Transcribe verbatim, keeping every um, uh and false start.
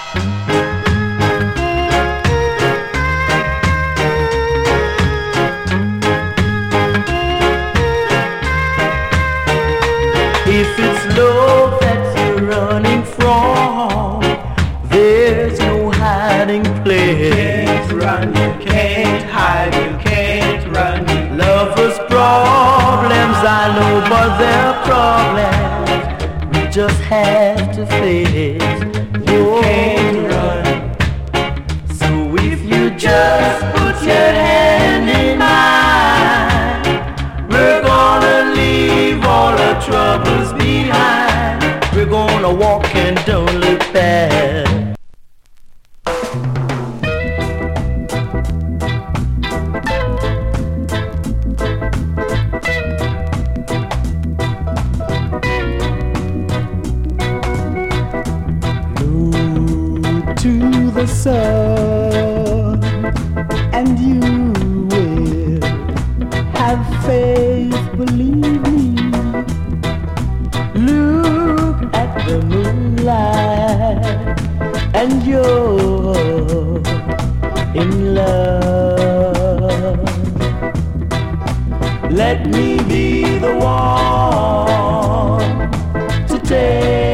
If it's love that you're running from, there's no hiding place. You can't run, you can't hide, you can't run. Lovers' problems, I know, but they're problems we just have to face. You can't run. So if you just put your hand in mine, we're gonna leave all our troubles behind. We're gonna walk and don't look back. To the sun, and you will have faith, believe me. Look at the moonlight, and you're in love. Let me be the one to take